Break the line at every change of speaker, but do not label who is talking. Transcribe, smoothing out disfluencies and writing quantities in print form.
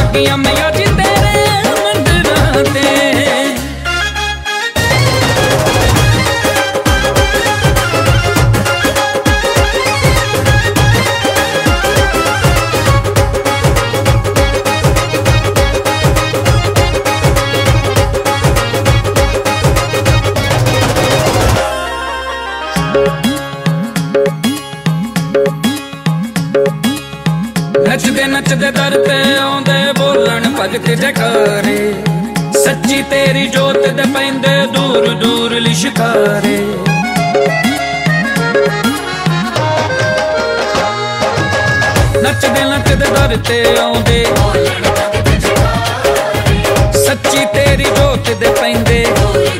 गया मैं अज तेरे मंदिरां ते। नचदे नचदे दर ते आउंदे बोलन भगत जयकारे, सच्ची तेरी जोत दे पैंदे दूर दूर लिशकारे। नचदे नचदे दर ते आउंदे सच्ची तेरी जोत दे पैंदे